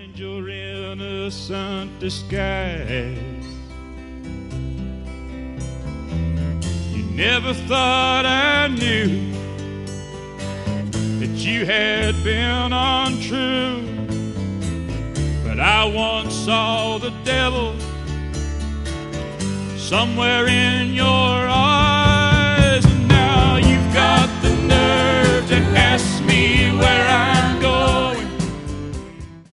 your innocent disguise. You never thought I knew that you had been untrue, but I once saw the devil somewhere in your eyes.